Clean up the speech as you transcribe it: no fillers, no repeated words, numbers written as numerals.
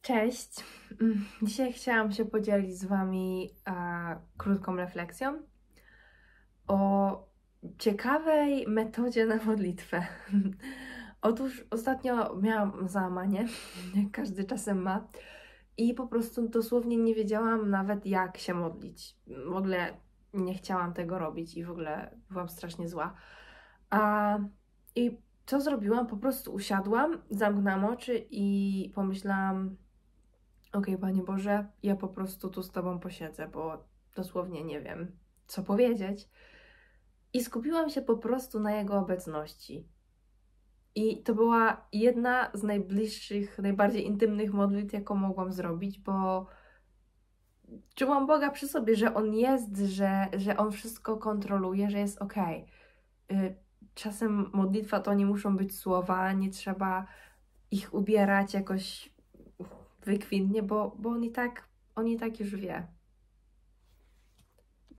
Cześć! Dzisiaj chciałam się podzielić z Wami krótką refleksją o ciekawej metodzie na modlitwę. Otóż ostatnio miałam załamanie, jak każdy czasem ma, i po prostu dosłownie nie wiedziałam nawet, jak się modlić. W ogóle nie chciałam tego robić i w ogóle byłam strasznie zła. I co zrobiłam? Po prostu usiadłam, zamknęłam oczy i pomyślałam: okej, Panie Boże, ja po prostu tu z Tobą posiedzę, bo dosłownie nie wiem, co powiedzieć. I skupiłam się po prostu na Jego obecności. I to była jedna z najbliższych, najbardziej intymnych modlitw, jaką mogłam zrobić, bo czułam Boga przy sobie, że On jest, że On wszystko kontroluje, że jest okej. Czasem modlitwa to nie muszą być słowa, nie trzeba ich ubierać jakoś wykwintnie, bo on i tak już wie.